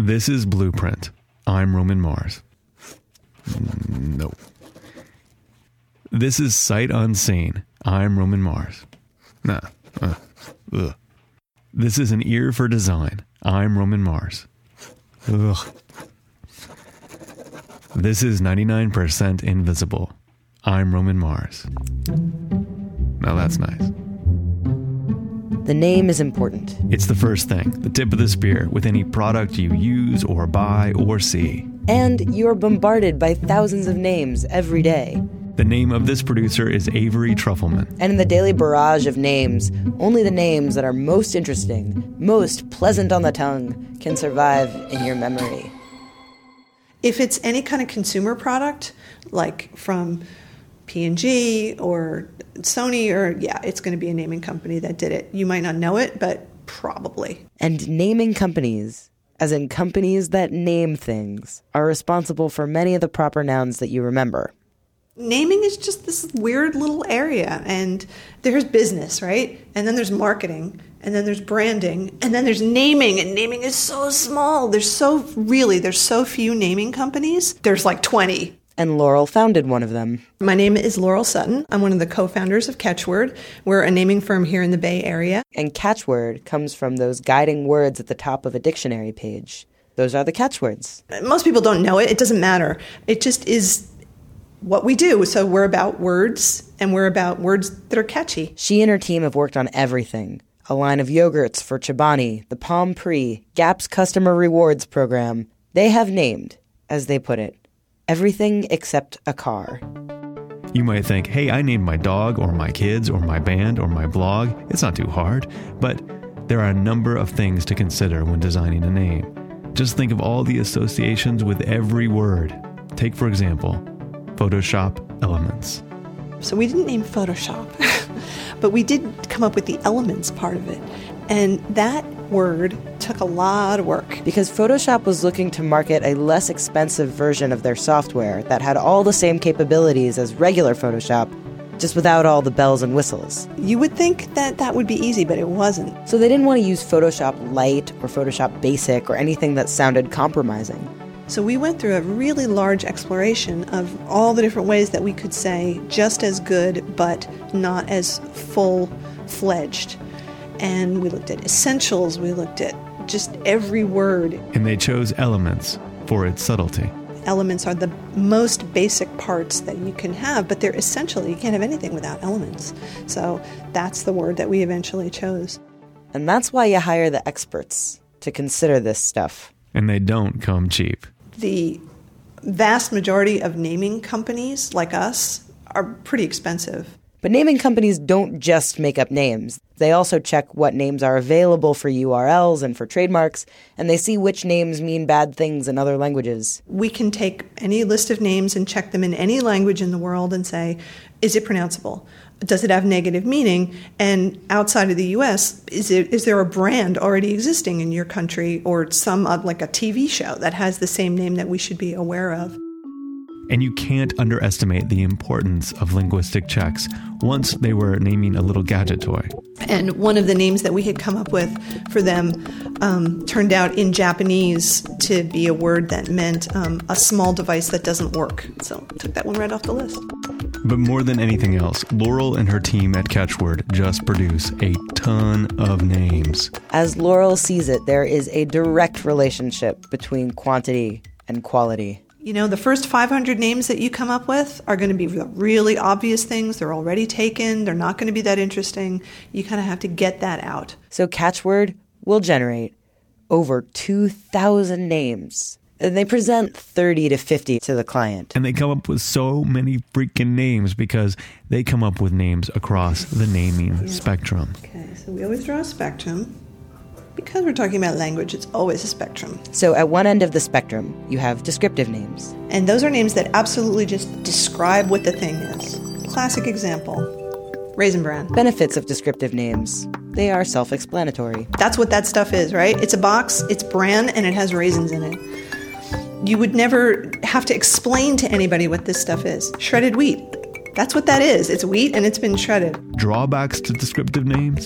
This is Blueprint. I'm Roman Mars. No. This is Sight Unseen. I'm Roman Mars. Nah. Ugh. This is An Ear for Design. I'm Roman Mars. Ugh. This is 99% Invisible. I'm Roman Mars. Now that's nice. The name is important. It's the first thing, the tip of the spear, with any product you use or buy or see. And you're bombarded by thousands of names every day. The name of this producer is Avery Trufelman. And in the daily barrage of names, only the names that are most interesting, most pleasant on the tongue, can survive in your memory. If it's any kind of consumer product, like from P&G or Sony, it's going to be a naming company that did it. You might not know it, but probably. And naming companies, as in companies that name things, are responsible for many of the proper nouns that you remember. Naming is just this weird little area, and there's business, right? And then there's marketing, and then there's branding, and then there's naming, and naming is so small. There's so few naming companies. There's like 20. And Laurel founded one of them. My name is Laurel Sutton. I'm one of the co-founders of Catchword. We're a naming firm here in the Bay Area. And catchword comes from those guiding words at the top of a dictionary page. Those are the catchwords. Most people don't know it. It doesn't matter. It just is what we do. So we're about words, and we're about words that are catchy. She and her team have worked on everything. A line of yogurts for Chobani, the Palm Pre, Gap's customer rewards program. They have named, as they put it, everything except a car. You might think, hey, I named my dog or my kids or my band or my blog. It's not too hard. But there are a number of things to consider when designing a name. Just think of all the associations with every word. Take, for example, Photoshop Elements. So we didn't name Photoshop, but we did come up with the elements part of it. And that word took a lot of work. Because Photoshop was looking to market a less expensive version of their software that had all the same capabilities as regular Photoshop, just without all the bells and whistles. You would think that that would be easy, but it wasn't. So they didn't want to use Photoshop Lite or Photoshop Basic or anything that sounded compromising. So we went through a really large exploration of all the different ways that we could say just as good, but not as full-fledged. And we looked at essentials, we looked at just every word. And they chose Elements for its subtlety. Elements are the most basic parts that you can have, but they're essential. You can't have anything without elements. So that's the word that we eventually chose. And that's why you hire the experts to consider this stuff. And they don't come cheap. The vast majority of naming companies like us are pretty expensive. But naming companies don't just make up names. They also check what names are available for URLs and for trademarks, and they see which names mean bad things in other languages. We can take any list of names and check them in any language in the world and say, is it pronounceable? Does it have negative meaning? And outside of the U.S., is there a brand already existing in your country or some like a TV show that has the same name that we should be aware of? And you can't underestimate the importance of linguistic checks once they were naming a little gadget toy. And one of the names that we had come up with for them turned out in Japanese to be a word that meant a small device that doesn't work. So I took that one right off the list. But more than anything else, Laurel and her team at Catchword just produce a ton of names. As Laurel sees it, there is a direct relationship between quantity and quality. You know, the first 500 names that you come up with are going to be really obvious things. They're already taken. They're not going to be that interesting. You kind of have to get that out. So Catchword will generate over 2,000 names. And they present 30 to 50 to the client. And they come up with so many freaking names because they come up with names across the naming spectrum. Okay, so we always draw a spectrum. Because we're talking about language, it's always a spectrum. So at one end of the spectrum, you have descriptive names. And those are names that absolutely just describe what the thing is. Classic example, Raisin Bran. Benefits of descriptive names. They are self-explanatory. That's what that stuff is, right? It's a box, it's bran, and it has raisins in it. You would never have to explain to anybody what this stuff is. Shredded wheat. That's what that is. It's wheat and it's been shredded. Drawbacks to descriptive names?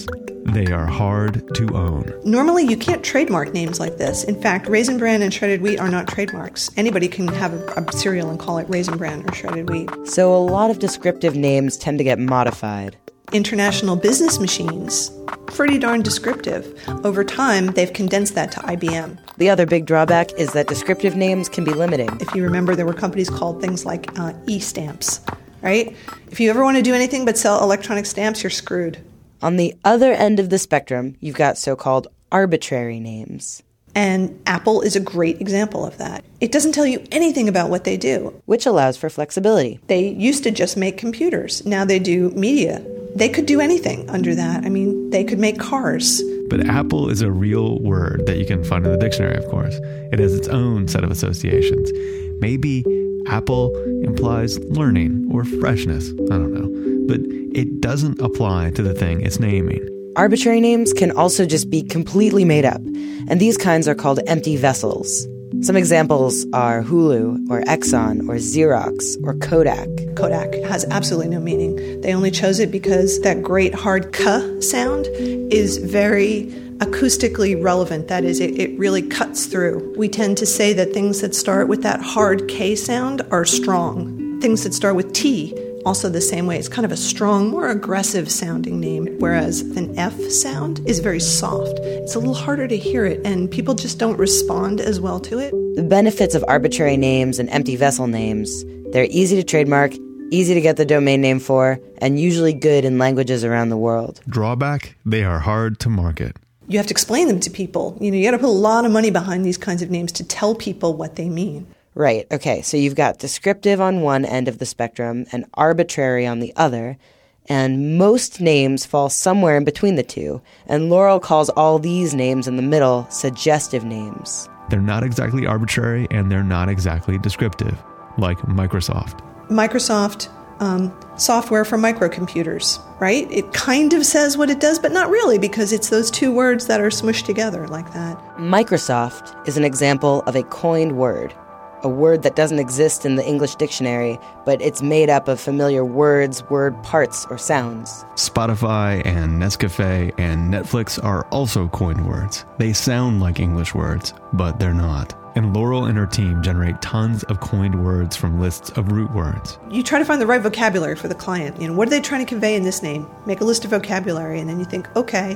they are hard to own. Normally, you can't trademark names like this. In fact, Raisin Bran and shredded wheat are not trademarks. Anybody can have a cereal and call it Raisin Bran or shredded wheat. So a lot of descriptive names tend to get modified. International Business Machines, pretty darn descriptive. Over time, they've condensed that to IBM. The other big drawback is that descriptive names can be limiting. If you remember, there were companies called things like e-stamps, right? If you ever want to do anything but sell electronic stamps, you're screwed. On the other end of the spectrum, you've got so-called arbitrary names. And Apple is a great example of that. It doesn't tell you anything about what they do. Which allows for flexibility. They used to just make computers. Now they do media. They could do anything under that. I mean, they could make cars. But Apple is a real word that you can find in the dictionary, of course. It has its own set of associations. Maybe Apple implies learning or freshness. I don't know. But it doesn't apply to the thing it's naming. Arbitrary names can also just be completely made up, and these kinds are called empty vessels. Some examples are Hulu, or Exxon, or Xerox, or Kodak. Kodak has absolutely no meaning. They only chose it because that great hard K sound is very acoustically relevant. That is, it really cuts through. We tend to say that things that start with that hard K sound are strong. Things that start with T, also the same way. It's kind of a strong, more aggressive sounding name, whereas an F sound is very soft. It's a little harder to hear it, and people just don't respond as well to it. The benefits of arbitrary names and empty vessel names: they're easy to trademark, easy to get the domain name for, and usually good in languages around the world. Drawback: they are hard to market. You have to explain them to people. You got to put a lot of money behind these kinds of names to tell people what they mean. Right, okay, so you've got descriptive on one end of the spectrum and arbitrary on the other, and most names fall somewhere in between the two, and Laurel calls all these names in the middle suggestive names. They're not exactly arbitrary, and they're not exactly descriptive, like Microsoft. Microsoft, software for microcomputers, right? It kind of says what it does, but not really, because it's those two words that are smushed together like that. Microsoft is an example of a coined word. A word that doesn't exist in the English dictionary, but it's made up of familiar words, word parts, or sounds. Spotify and Nescafe and Netflix are also coined words. They sound like English words, but they're not. And Laurel and her team generate tons of coined words from lists of root words. You try to find the right vocabulary for the client. What are they trying to convey in this name? Make a list of vocabulary, and then you think, okay,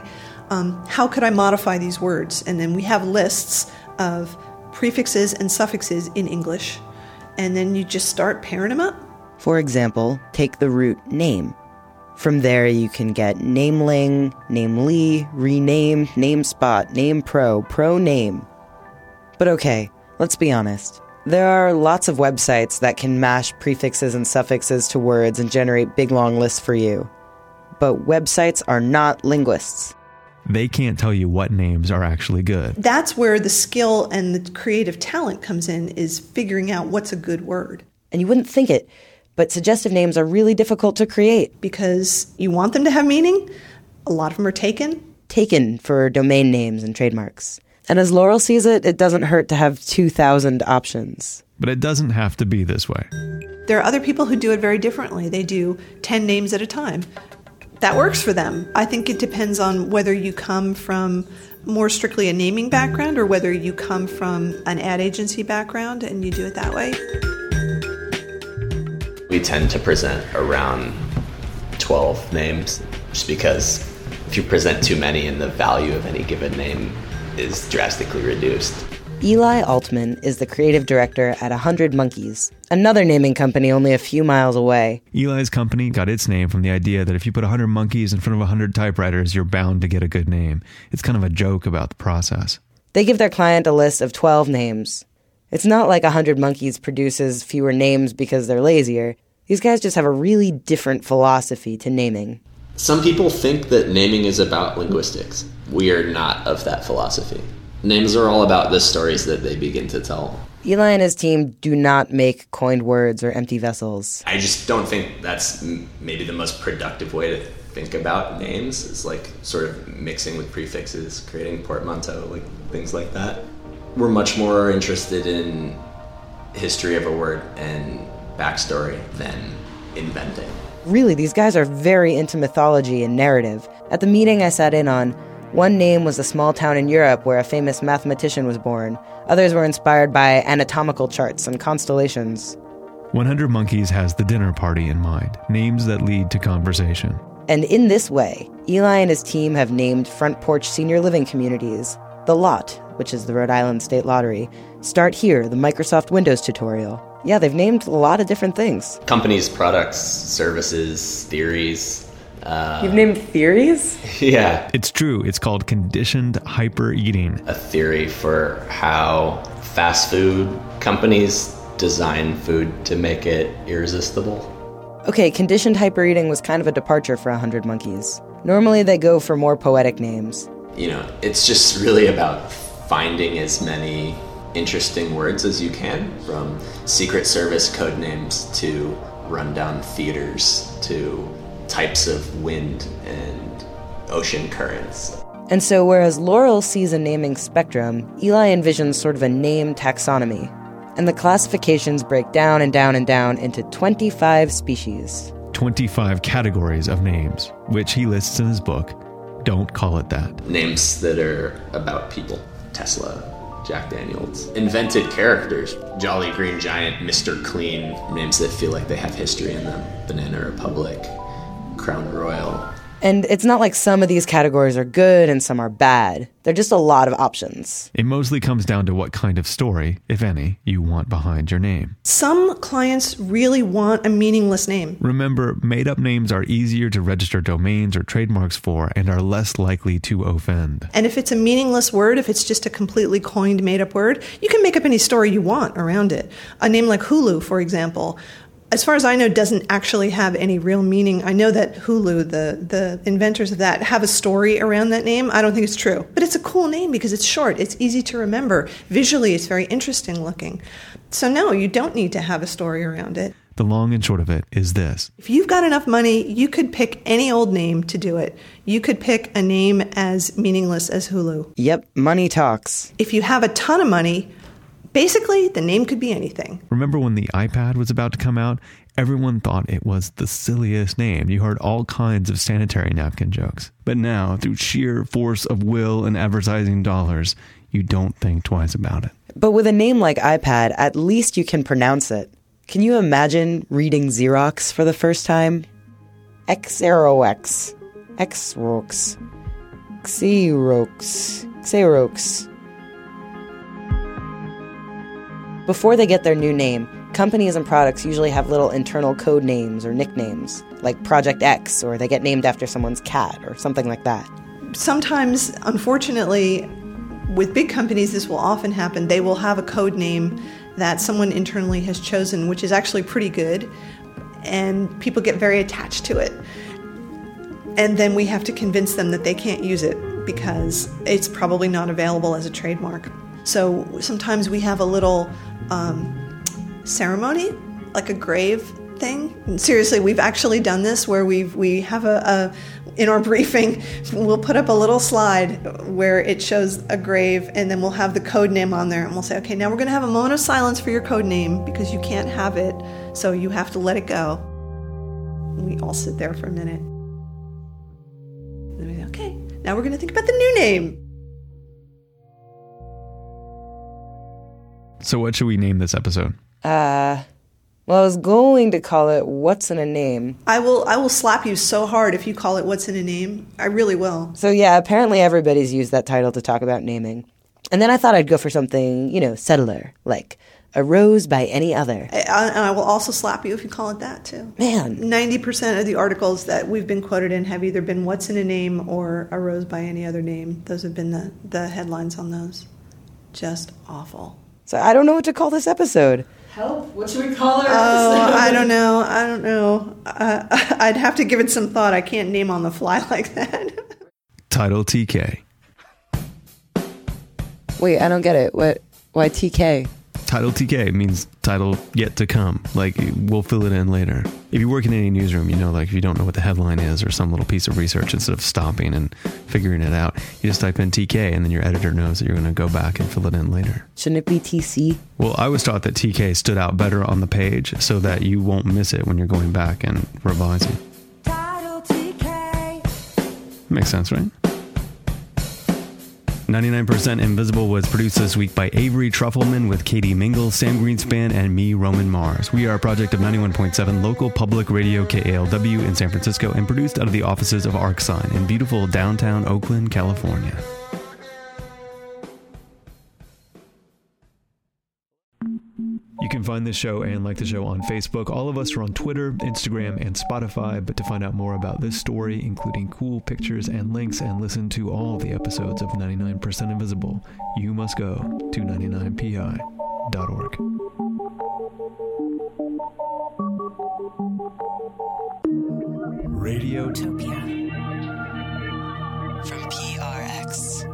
how could I modify these words? And then we have lists of prefixes and suffixes in English, and then you just start pairing them up. For example, take the root name. From there you can get nameling, namely, rename, namespot, namepro, proname. But okay, let's be honest. There are lots of websites that can mash prefixes and suffixes to words and generate big long lists for you. But websites are not linguists. They can't tell you what names are actually good. That's where the skill and the creative talent comes in, is figuring out what's a good word. And you wouldn't think it, but suggestive names are really difficult to create. Because you want them to have meaning. A lot of them are taken. Taken for domain names and trademarks. And as Laurel sees it, it doesn't hurt to have 2,000 options. But it doesn't have to be this way. There are other people who do it very differently. They do 10 names at a time. That works for them. I think it depends on whether you come from more strictly a naming background or whether you come from an ad agency background and you do it that way. We tend to present around 12 names just because if you present too many, and the value of any given name is drastically reduced. Eli Altman is the creative director at 100 Monkeys, another naming company only a few miles away. Eli's company got its name from the idea that if you put 100 monkeys in front of 100 typewriters, you're bound to get a good name. It's kind of a joke about the process. They give their client a list of 12 names. It's not like 100 Monkeys produces fewer names because they're lazier. These guys just have a really different philosophy to naming. Some people think that naming is about linguistics. We are not of that philosophy. Names are all about the stories that they begin to tell. Eli and his team do not make coined words or empty vessels. I just don't think that's maybe the most productive way to think about names, is like sort of mixing with prefixes, creating portmanteau, like things like that. We're much more interested in history of a word and backstory than inventing. Really, these guys are very into mythology and narrative, At the meeting I sat in on, one name was a small town in Europe where a famous mathematician was born. Others were inspired by anatomical charts and constellations. 100 Monkeys has the dinner party in mind, names that lead to conversation. And in this way, Eli and his team have named front porch senior living communities. The Lot, which is the Rhode Island State Lottery. Start Here, the Microsoft Windows tutorial. Yeah, they've named a lot of different things. Companies, products, services, theories. You've named theories? Yeah. It's true. It's called conditioned hyper-eating. A theory for how fast food companies design food to make it irresistible. Okay, conditioned hyper-eating was kind of a departure for 100 Monkeys. Normally they go for more poetic names. You know, it's just really about finding as many interesting words as you can, from Secret Service code names to rundown theaters to types of wind and ocean currents. And so whereas Laurel sees a naming spectrum, Eli envisions sort of a name taxonomy. And the classifications break down and down and down into 25 species. 25 categories of names, which he lists in his book. Don't call it that. Names that are about people. Tesla, Jack Daniels. Invented characters. Jolly Green Giant, Mr. Clean. Names that feel like they have history in them. Banana Republic, Crown Royal. And it's not like some of these categories are good and some are bad. They're just a lot of options. It mostly comes down to what kind of story, if any, you want behind your name. Some clients really want a meaningless name. Remember, made-up names are easier to register domains or trademarks for and are less likely to offend. And if it's a meaningless word, if it's just a completely coined, made-up word, you can make up any story you want around it. A name like Hulu, for example, as far as I know, doesn't actually have any real meaning. I know that Hulu, the inventors of that, have a story around that name. I don't think it's true. But it's a cool name because it's short. It's easy to remember. Visually, it's very interesting looking. So no, you don't need to have a story around it. The long and short of it is this. If you've got enough money, you could pick any old name to do it. You could pick a name as meaningless as Hulu. Yep, money talks. If you have a ton of money, basically, the name could be anything. Remember when the iPad was about to come out? Everyone thought it was the silliest name. You heard all kinds of sanitary napkin jokes. But now, through sheer force of will and advertising dollars, you don't think twice about it. But with a name like iPad, at least you can pronounce it. Can you imagine reading Xerox for the first time? Xerox. Xerox. Xerox. Xerox. Before they get their new name, companies and products usually have little internal code names or nicknames, like Project X, or they get named after someone's cat, or something like that. Sometimes, unfortunately, with big companies, this will often happen. They will have a code name that someone internally has chosen, which is actually pretty good, and people get very attached to it. And then we have to convince them that they can't use it because it's probably not available as a trademark. So sometimes we have a little ceremony, like a grave thing. And seriously, we've actually done this where we have in our briefing, we'll put up a little slide where it shows a grave, and then we'll have the code name on there, and we'll say, okay, now we're going to have a moment of silence for your code name because you can't have it, so you have to let it go. And we all sit there for a minute. And then we say, okay, now we're going to think about the new name. So what should we name this episode? Well, I was going to call it What's in a Name. I will slap you so hard if you call it What's in a Name. I really will. So yeah, apparently everybody's used that title to talk about naming. And then I thought I'd go for something, subtler, like A Rose by Any Other. And I will also slap you if you call it that, too. Man. 90% of the articles that we've been quoted in have either been What's in a Name or A Rose by Any Other Name. Those have been the headlines on those. Just awful. So I don't know what to call this episode. Help! What should we call our episode? I don't know. I'd have to give it some thought. I can't name on the fly like that. Title TK. Wait, I don't get it. Why TK? Title TK means title yet to come. Like, we'll fill it in later. If you work in any newsroom, if you don't know what the headline is or some little piece of research, instead of stopping and figuring it out, you just type in TK and then your editor knows that you're going to go back and fill it in later. Shouldn't it be TC? Well, I was taught that TK stood out better on the page so that you won't miss it when you're going back and revising. Title TK. Makes sense, right? 99% Invisible was produced this week by Avery Trufelman with Katie Mingle, Sam Greenspan, and me, Roman Mars. We are a project of 91.7 local public radio KALW in San Francisco and produced out of the offices of ArcSign in beautiful downtown Oakland, California. You can find this show and like the show on Facebook. All of us are on Twitter, Instagram, and Spotify. But to find out more about this story, including cool pictures and links, and listen to all the episodes of 99% Invisible, you must go to 99pi.org. Radiotopia from PRX.